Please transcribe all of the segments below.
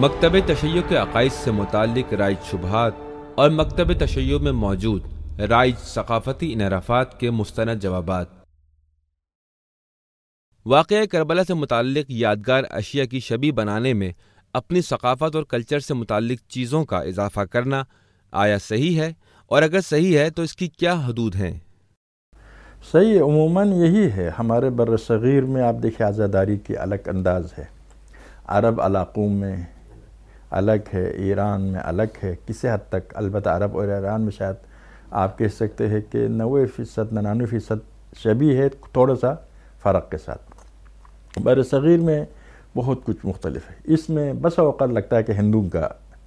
مکتب تشیع کے عقائد سے متعلق رائج شبہات اور مکتب تشیع میں موجود رائج ثقافتی انحرافات کے مستند جوابات۔ واقعہ کربلا سے متعلق یادگار اشیاء کی شبیہ بنانے میں اپنی ثقافت اور کلچر سے متعلق چیزوں کا اضافہ کرنا آیا صحیح ہے، اور اگر صحیح ہے تو اس کی کیا حدود ہیں؟ صحیح عموماً یہی ہے۔ ہمارے بر صغیر میں آپ دیکھیں عزاداری کی الگ انداز ہے، عرب علاقوں میں الگ ہے، ایران میں الگ ہے کسی حد تک، البتہ عرب اور ایران میں شاید آپ کہہ سکتے ہیں کہ 90% 99% شبیہ ہے، تھوڑا سا فرق کے ساتھ۔ بر صغیر میں بہت کچھ مختلف ہے، اس میں بس اوقات لگتا ہے کہ ہندوؤں کا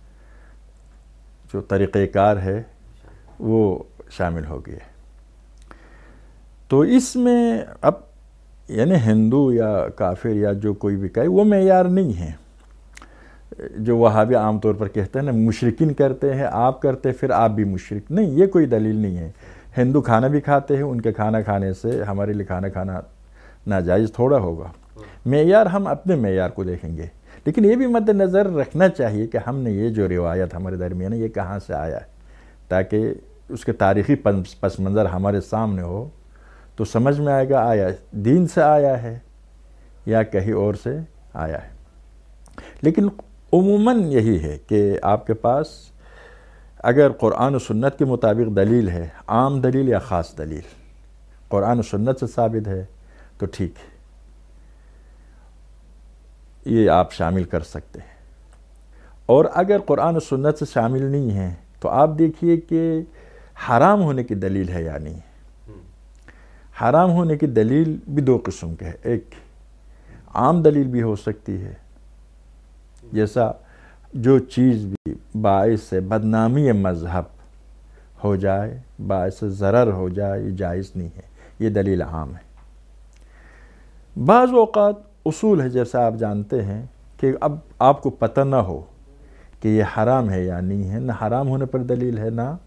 جو طریقہ کار ہے وہ شامل ہو گیا ہے۔ تو اس میں اب یعنی ہندو یا کافر یا جو کوئی بھی کہے وہ معیار نہیں ہے، جو وہابی عام طور پر کہتے ہیں نا مشرکین کرتے ہیں آپ کرتے پھر آپ بھی مشرک، نہیں، یہ کوئی دلیل نہیں ہے۔ ہندو کھانا بھی کھاتے ہیں، ان کے کھانا کھانے سے ہمارے لیے کھانا ناجائز تھوڑا ہوگا۔ معیار ہم اپنے معیار کو دیکھیں گے، لیکن یہ بھی مد نظر رکھنا چاہیے کہ ہم نے یہ جو روایت ہمارے درمیان ہے یہ کہاں سے آیا ہے، تاکہ اس کے تاریخی پس منظر ہمارے سامنے ہو تو سمجھ میں آئے گا آیا دین سے آیا ہے یا کہیں اور سے آیا ہے۔ لیکن عموماً یہی ہے کہ آپ کے پاس اگر قرآن و سنت کے مطابق دلیل ہے، عام دلیل یا خاص دلیل، قرآن و سنت سے ثابت ہے تو ٹھیک ہے، یہ آپ شامل کر سکتے ہیں۔ اور اگر قرآن و سنت سے شامل نہیں ہیں تو آپ دیکھیے کہ حرام ہونے کی دلیل ہے یا نہیں۔ حرام ہونے کی دلیل بھی دو قسم کے ہے، ایک عام دلیل بھی ہو سکتی ہے، جیسا جو چیز بھی باعث بدنامی مذہب ہو جائے، باعث ضرر ہو جائے، یہ جائز نہیں ہے، یہ دلیل عام ہے۔ بعض اوقات اصول ہے جیسا آپ جانتے ہیں کہ اب آپ کو پتہ نہ ہو کہ یہ حرام ہے یا نہیں ہے، نہ حرام ہونے پر دلیل ہے، نہ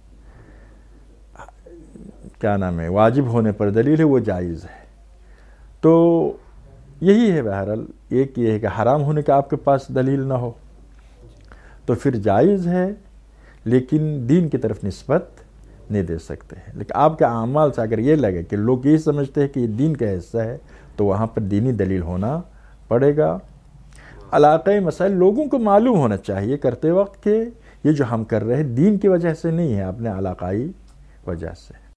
واجب ہونے پر دلیل ہے، وہ جائز ہے۔ تو یہی ہے بہرحال، ایک یہ ہے کہ حرام ہونے کا آپ کے پاس دلیل نہ ہو تو پھر جائز ہے، لیکن دین کی طرف نسبت نہیں دے سکتے ہیں۔ لیکن آپ کے اعمال سے اگر یہ لگے کہ لوگ یہ سمجھتے ہیں کہ یہ دین کا حصہ ہے تو وہاں پر دینی دلیل ہونا پڑے گا۔ علاقائی مسائل لوگوں کو معلوم ہونا چاہیے کرتے وقت کہ یہ جو ہم کر رہے ہیں دین کی وجہ سے نہیں ہے، اپنے علاقائی وجہ سے۔